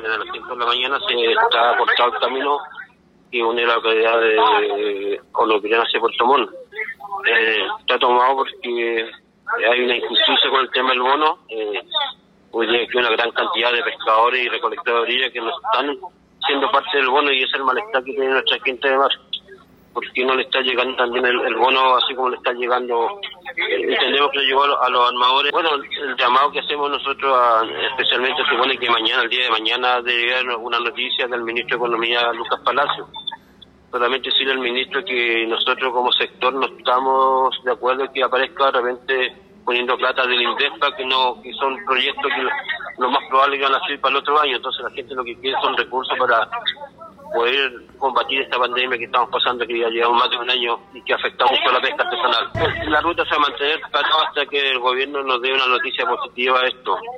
desde las 5 de la mañana se está cortado el camino que une la localidad de Olopirán hacia Puerto Montt. Está tomado porque hay una injusticia con el tema del bono. Hoy día hay una gran cantidad de pescadores y recolectores de orilla que no están siendo parte del bono, y es el malestar que tiene nuestra gente de mar, porque no le está llegando también el bono así como le está llegando. Entendemos que le llegó a los armadores. Bueno, el llamado que hacemos nosotros, especialmente supone que mañana, el día de mañana, debe haber alguna noticia del ministro de Economía, Lucas Palacio. Solamente decirle al ministro que nosotros como sector no estamos de acuerdo que aparezca de repente poniendo plata del INDESPA, que son proyectos que lo más probable que van a salir para el otro año. Entonces la gente lo que quiere son recursos para poder combatir esta pandemia que estamos pasando, que ya llevamos más de un año y que afecta mucho a la pesca artesanal. La ruta se va a mantener hasta que el gobierno nos dé una noticia positiva a esto.